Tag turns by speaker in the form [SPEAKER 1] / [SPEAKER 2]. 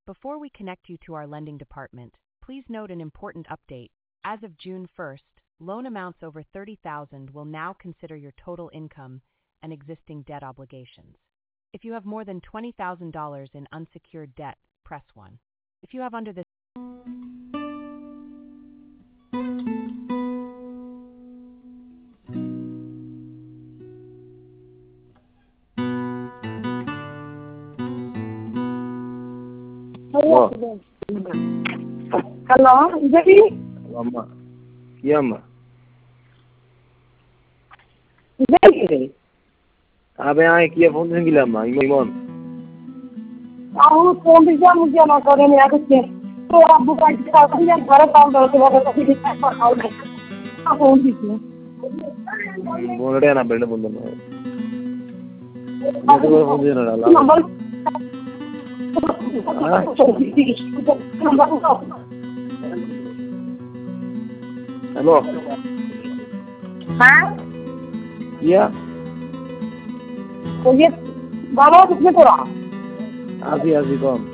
[SPEAKER 1] Before we connect you to our lending department, please note an important update. As of June 1st, loan amounts over $30,000 will now consider your total income and existing debt obligations. If you have more than $20,000 in unsecured debt, press 1. If you have under this
[SPEAKER 2] Hello, Devi?
[SPEAKER 3] Amma. Yamma.
[SPEAKER 2] Devi?
[SPEAKER 3] Abe ai kia phone sen gila amma, Imon.
[SPEAKER 2] Aku phone bisa mungkin nak kau ni aku cek. So abu kan kita kau yang baru tahu dah tu baru tapi kita tak tahu dah. Aku phone bisa.
[SPEAKER 3] Phone ada na benda phone na. Itu phone dia na la.
[SPEAKER 2] Number.
[SPEAKER 3] Hello.
[SPEAKER 2] हाँ?
[SPEAKER 3] Yeah.
[SPEAKER 2] तो ये बाबा कितने को रहा?
[SPEAKER 3] Azi kom.